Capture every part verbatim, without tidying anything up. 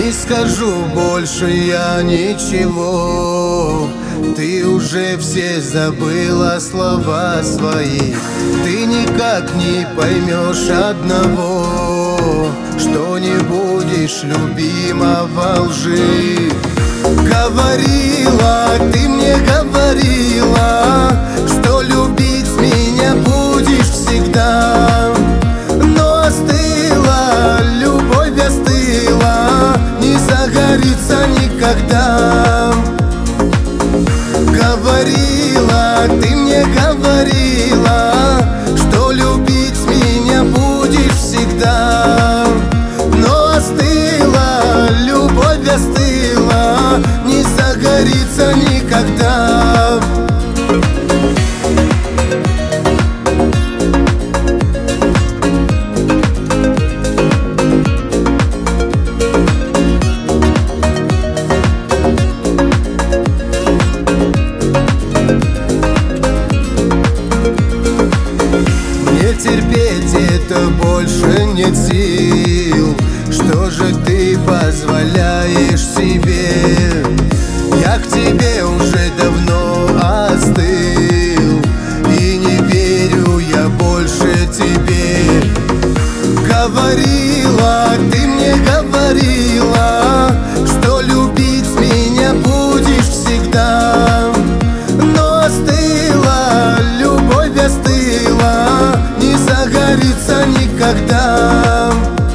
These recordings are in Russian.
Не скажу больше я ничего, ты уже все забыла слова свои. Ты никак не поймешь одного, что не будешь любима во лжи. Говорила, ты мне говорила, что любить меня будешь всегда. Но остыла, любовь остыла, не загорится никогда. Говорила, ты мне говорила, что любить меня будешь всегда. Но остыла, любовь остыла, не загорится никогда. Терпеть это больше нет сил. Что же ты позволяешь себе? Я к тебе уже давно остыл, и не верю я больше тебе. Говорила, ты мне говорила, что любить меня будешь всегда. Но остыла, любовь остыла, не загорится никогда.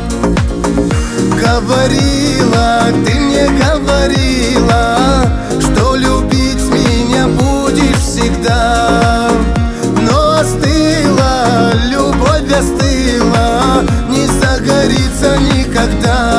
Говорила, ты мне говорила, что любить меня будешь всегда. Но остыла, любовь остыла, не загорится никогда.